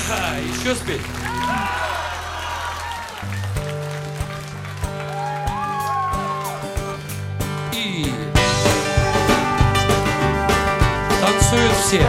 Еще спеть? И танцуют все.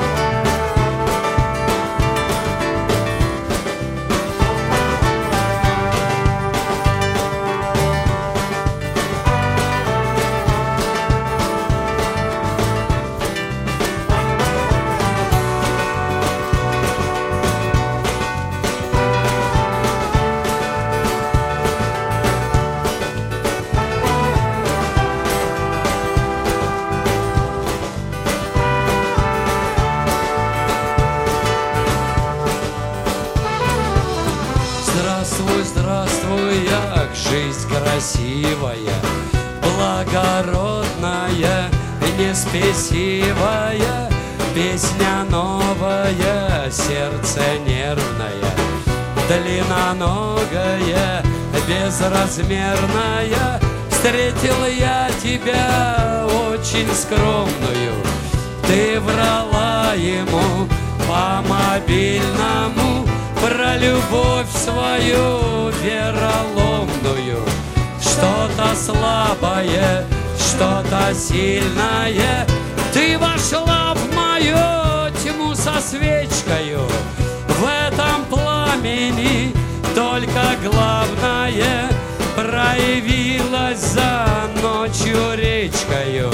Здравствуй, здравствуй, як жизнь красивая, благородная, неспесивая, песня новая, сердце нервное, длинноногая, безразмерная. Встретил я тебя очень скромную, ты врала ему по мобильному про любовь свою вероломную. Что-то слабое, что-то сильное. Ты вошла в мою тьму со свечкою. В этом пламени только главное проявилась за ночью речкою.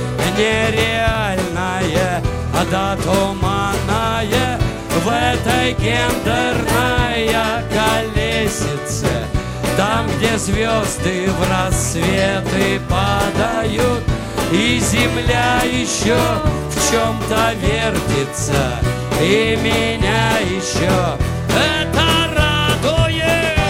Нереальная, да туманная в этой гендерной колесице. Там, где звезды в рассветы падают, и земля еще в чем-то вертится, и меня еще это радует.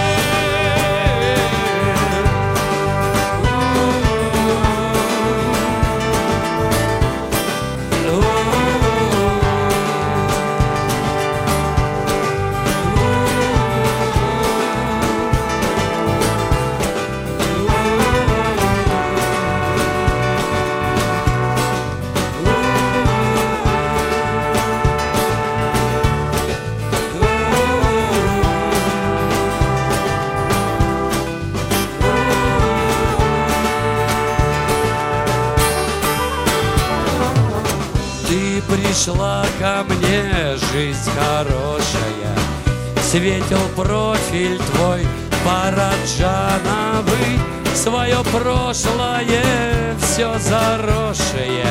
Пришла ко мне жизнь хорошая, светил профиль твой параджановый, свое прошлое все заросшее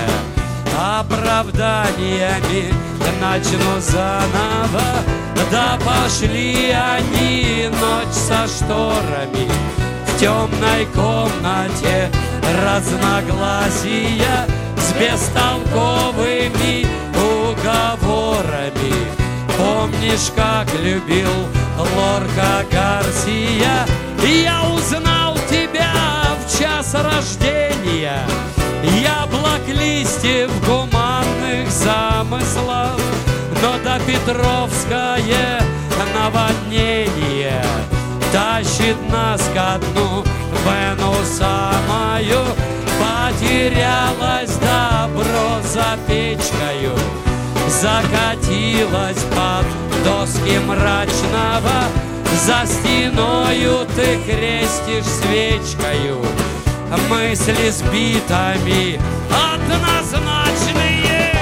оправданиями начну заново. Да пошли они ночь со шторами, в темной комнате разногласия с бестолковыми уговорами. Помнишь, как любил Лорка Гарсия? Я узнал тебя в час рождения, яблок, листьев, гуманных замыслов, но до Петровское наводнение тащит нас ко дну. Вену самую потерялось добро за печкою, закатилась под доски мрачного, за стеною ты крестишь свечкою. Мысли сбитами однозначные.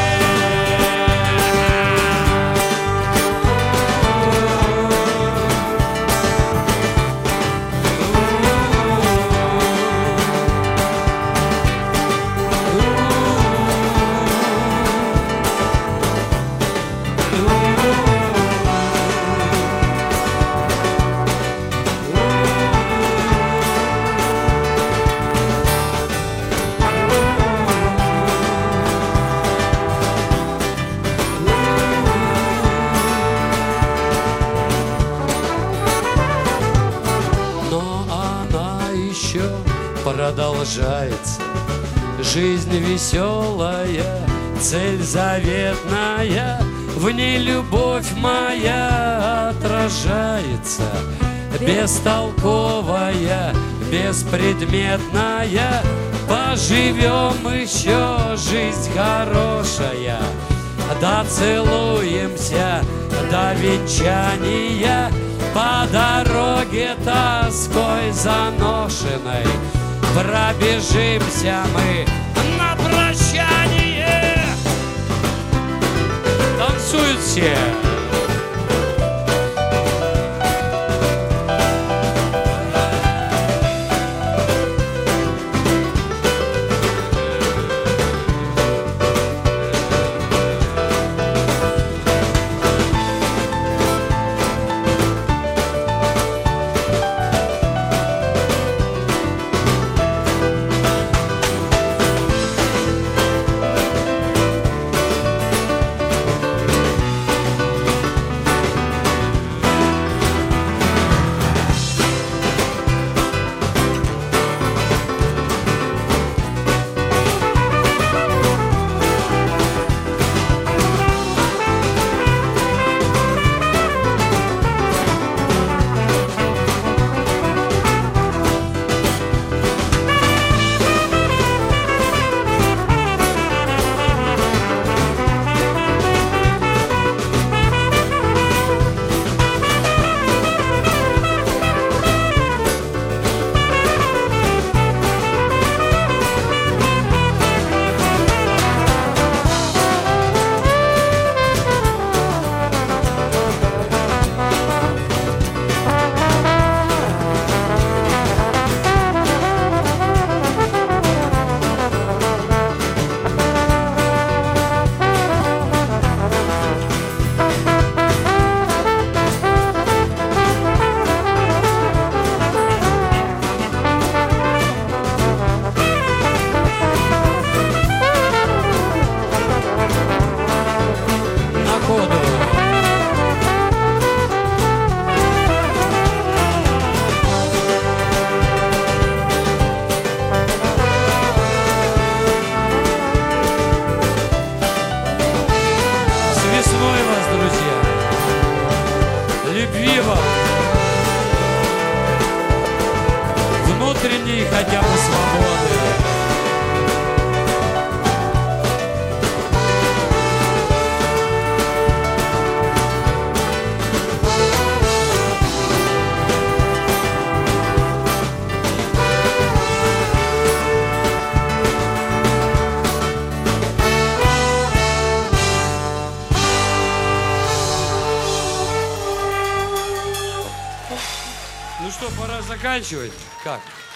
Продолжается жизнь веселая, цель заветная, в ней любовь моя отражается. Бестолковая, беспредметная, поживем еще, жизнь хорошая. доцелуемся до венчания, по дороге тоской заношенной пробежимся мы на прощание. Танцуют все. Любви вам, внутренней хотя бы свободы. Ну что, пора заканчивать? Как?